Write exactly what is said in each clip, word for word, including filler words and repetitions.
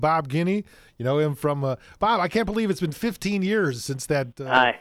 Bob Guinea. You know him from uh, Bob. I can't believe it's been fifteen years since that. Uh, Hi.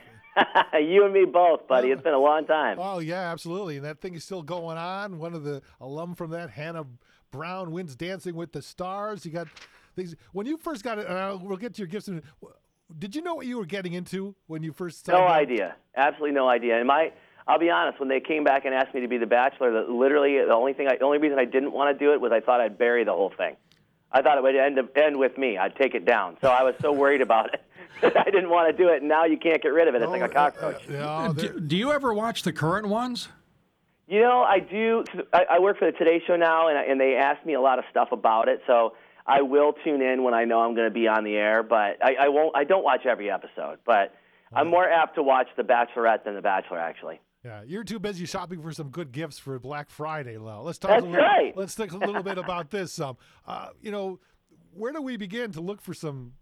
You and me both, buddy. It's been a long time. Oh, yeah, absolutely. And that thing is still going on. One of the alum from that, Hannah Brown, wins Dancing with the Stars. You got things. When you first got it, and uh, we'll get to your gifts. In, did you know what you were getting into when you first signed No up? idea. Absolutely no idea. And my, I'll be honest, when they came back and asked me to be the Bachelor, the, literally the only thing, I, the only reason I didn't want to do it was I thought I'd bury the whole thing. I thought it would end, end with me. I'd take it down. So I was so worried about it. I didn't want to do it, and now you can't get rid of it. It's Oh, like a cockroach. Uh, uh, yeah, do, do you ever watch the current ones? You know, I do. I, I work for the Today Show now, and, I, and they ask me a lot of stuff about it. So I will tune in when I know I'm going to be on the air, but I, I won't. I don't watch every episode, but I'm more apt to watch The Bachelorette than The Bachelor, actually. Yeah, you're too busy shopping for some good gifts for Black Friday, Lyle. Let's talk. That's a little, right. Let's talk a little bit about this. Um, uh, you know, where do we begin to look for some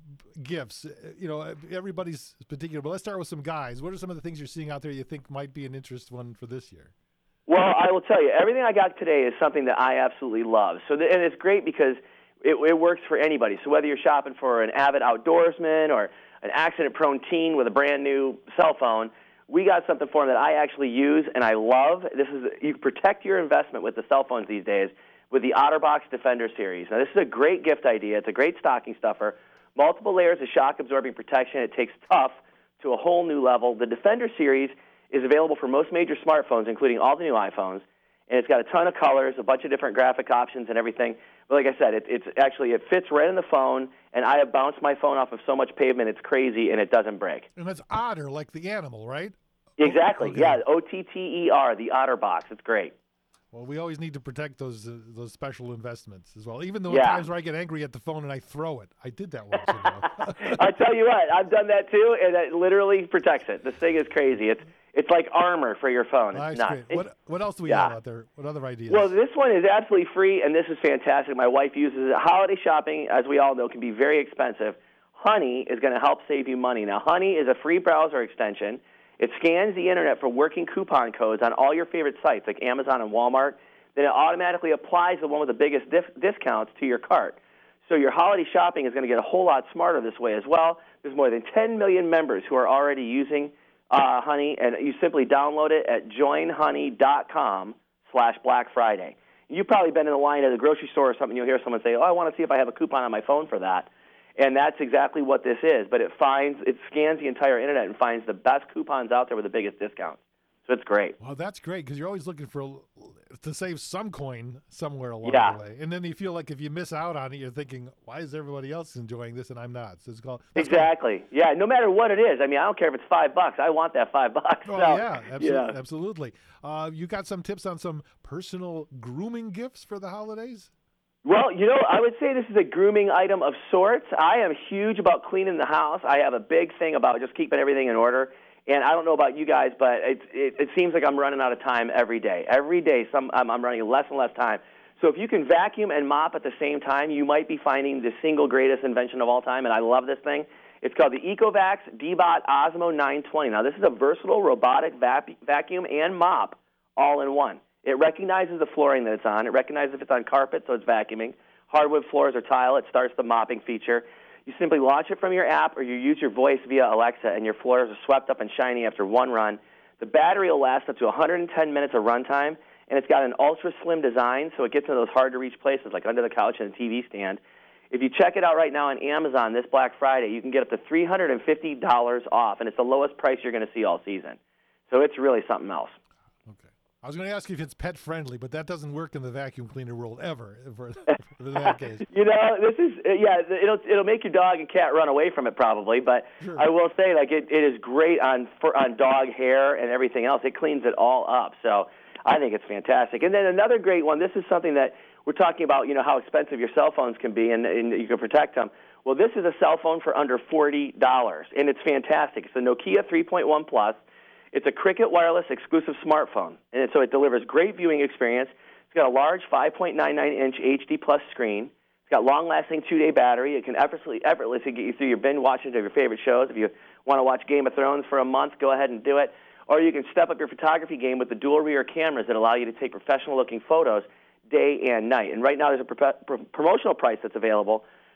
gifts? You know, everybody's particular, but let's start with some guys. What are some of the things you're seeing out there you think might be an interest one for this year? Well, I will tell you, everything I got today is something that I absolutely love. So, th- and it's great because it, it works for anybody. So whether you're shopping for an avid outdoorsman or an accident-prone teen with a brand new cell phone, we got something for them that I actually use and I love. This is you protect your investment with the cell phones these days with the OtterBox Defender series. Now, this is a great gift idea. It's a great stocking stuffer. Multiple layers of shock-absorbing protection. It takes tough to a whole new level. The Defender series is available for most major smartphones, including all the new iPhones, and it's got a ton of colors, a bunch of different graphic options and everything. But like I said, it, it's actually, it fits right in the phone, and I have bounced my phone off of so much pavement, it's crazy, and it doesn't break. And that's Otter, like the animal, right? Exactly, Okay. yeah, O T T E R, the OtterBox. It's great. Well, we always need to protect those uh, those special investments as well. Even though Yeah. at times where I get angry at the phone and I throw it. I did that once. You know? I tell you what, I've done that too, and it literally protects it. This thing is crazy. It's it's like armor for your phone. It's Nice, nuts. great. What what else do we Yeah. have out there? What other ideas? Well, this one is absolutely free, and this is fantastic. My wife uses it. Holiday shopping, as we all know, can be very expensive. Honey is going to help save you money. Now, Honey is a free browser extension. It scans the internet for working coupon codes on all your favorite sites like Amazon and Walmart. Then it automatically applies the one with the biggest dif- discounts to your cart. So your holiday shopping is going to get a whole lot smarter this way as well. There's more than ten million members who are already using uh, Honey, and you simply download it at joinhoney.com slash Black Friday. You've probably been in the line at a grocery store or something. You'll hear someone say, oh, I want to see if I have a coupon on my phone for that. And that's exactly what this is. But it finds, it scans the entire internet and finds the best coupons out there with the biggest discounts. So it's great. Well, that's great because you're always looking for to save some coin somewhere along Yeah. the way, and then you feel like if you miss out on it, you're thinking, "Why is everybody else enjoying this and I'm not?" So it's called that's Exactly. Yeah. No matter what it is. I mean, I don't care if it's five bucks. I want that five bucks. Called, So, oh yeah, absolutely. yeah. absolutely. Uh, you got some tips on some personal grooming gifts for the holidays? Well, you know, I would say this is a grooming item of sorts. I am huge about cleaning the house. I have a big thing about just keeping everything in order. And I don't know about you guys, but it, it, it seems like I'm running out of time every day. Every day, some I'm, I'm running less and less time. So if you can vacuum and mop at the same time, you might be finding the single greatest invention of all time, and I love this thing. It's called the Ecovacs D-Bot Osmo nine twenty. Now, this is a versatile robotic vac- vacuum and mop all in one. It recognizes the flooring that it's on. It recognizes if it's on carpet, so it's vacuuming. Hardwood floors or tile, it starts the mopping feature. You simply launch it from your app or you use your voice via Alexa, and your floors are swept up and shiny after one run. The battery will last up to one hundred ten minutes of runtime, and it's got an ultra-slim design, so it gets into those hard-to-reach places like under the couch and a T V stand. If you check it out right now on Amazon this Black Friday, you can get up to three hundred fifty dollars off, and it's the lowest price you're going to see all season. So it's really something else. Okay. I was going to ask you if it's pet friendly, but that doesn't work in the vacuum cleaner world ever. For, for that case, You know, this is uh, yeah. It'll it'll make your dog and cat run away from it probably, but Sure. I will say like it, it is great on for, on dog hair and everything else. It cleans it all up, so I think it's fantastic. And then another great one. This is something that we're talking about. You know how expensive your cell phones can be, and, and you can protect them. Well, this is a cell phone for under forty dollars, and it's fantastic. It's a Nokia three point one Plus. It's a Cricket Wireless exclusive smartphone, and so it delivers great viewing experience. It's got a large five point nine nine inch H D Plus screen. It's got long-lasting two-day battery. It can effortlessly, effortlessly get you through your binge watching of your favorite shows. If you want to watch Game of Thrones for a month, go ahead and do it. Or you can step up your photography game with the dual rear cameras that allow you to take professional-looking photos day and night. And right now there's a pro- pro- promotional price that's available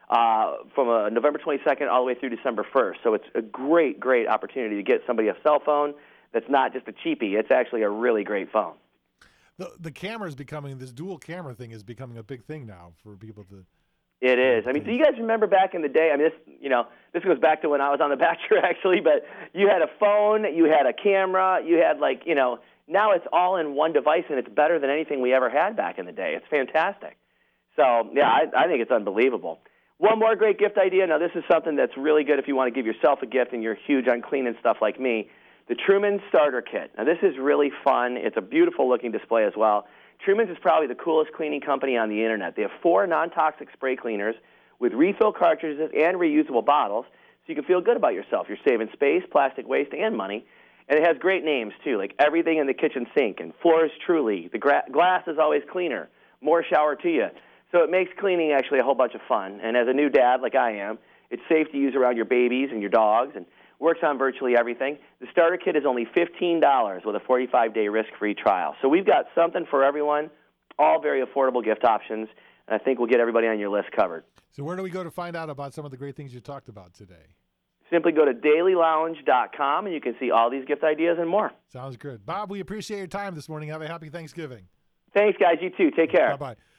uh, from uh, November twenty-second all the way through December first. So it's a great, great opportunity to get somebody a cell phone that's not just a cheapie. It's actually a really great phone. The the camera is becoming, this dual camera thing is becoming a big thing now for people to. It is. I mean, do you guys remember back in the day? I mean, this, you know, this goes back to when I was on The Bachelor, actually. But you had a phone, you had a camera, you had like, you know, now it's all in one device, and it's better than anything we ever had back in the day. It's fantastic. So yeah, I, I think it's unbelievable. One more great gift idea. Now, this is something that's really good if you want to give yourself a gift and you're huge on cleaning stuff like me. The Truman Starter Kit. Now, this is really fun. It's a beautiful looking display as well. Truman's is probably the coolest cleaning company on the internet. They have four non-toxic spray cleaners with refill cartridges and reusable bottles, so you can feel good about yourself. You're saving space, plastic waste, and money. And it has great names, too, like Everything in the Kitchen Sink and Floors Truly. The gra- glass is always cleaner. More shower to you. So it makes cleaning actually a whole bunch of fun. And as a new dad, like I am, it's safe to use around your babies and your dogs, and works on virtually everything. The starter kit is only fifteen dollars with a forty-five day risk-free trial. So we've got something for everyone, all very affordable gift options, and I think we'll get everybody on your list covered. So where do we go to find out about some of the great things you talked about today? Simply go to daily lounge dot com, and you can see all these gift ideas and more. Sounds good. Bob, we appreciate your time this morning. Have a happy Thanksgiving. Thanks, guys. You too. Take care. Bye-bye.